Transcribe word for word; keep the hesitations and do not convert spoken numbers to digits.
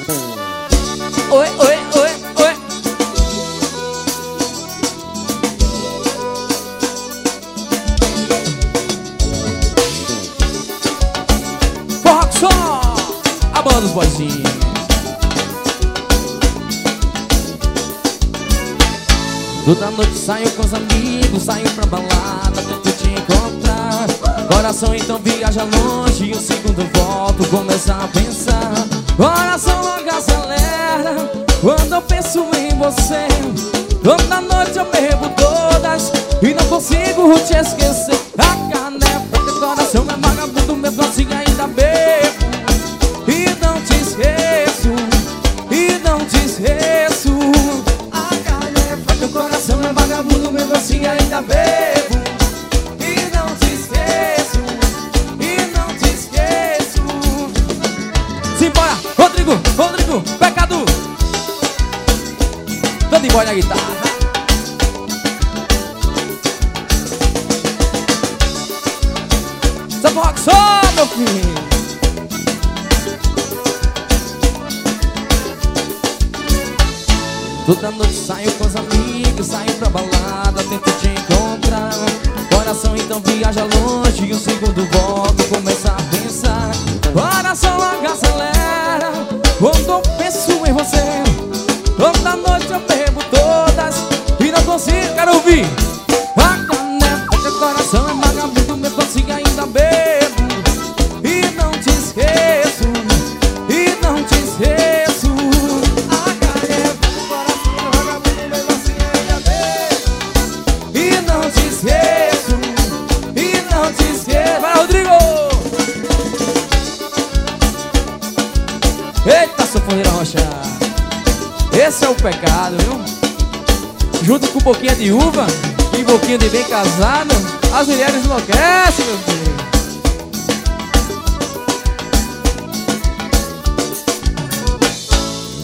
Oi, oi, oi, oi. Forró que só a banda dos boizinhos. Toda noite saio com os amigos, saio pra balada, tento te encontrar. Coração então viaja longe e um segundo volto, começa a pensar. Coração logo acelera quando eu penso em você. Toda noite eu bebo todas e não consigo te esquecer. A caneta, porque coração é vagabundo, mesmo assim ainda bebo. E não te esqueço, e não te esqueço. Meu coração é vagabundo, mesmo assim ainda bebo. E não te esqueço, e não te esqueço. Simbora, Rodrigo, Rodrigo, Pecado. Todo boy na guitarra. Só rock só, meu filho. Toda noite saio com os amigos, saio pra balada, tento te encontrar. Coração então viaja longe e o segundo volta, começa a pensar. Coração logo acelera quando eu penso em você. Toda noite eu bebo todas e não consigo, quero ouvir. A caneta, porque coração é vagabundo, mesmo assim ainda bebo. E não te esqueço, e não te esqueço. Eita, sanfoneira rocha. Esse é o pecado, viu? Junto com um pouquinho de uva e um pouquinho de bem casado, as mulheres enlouquecem, meu filho.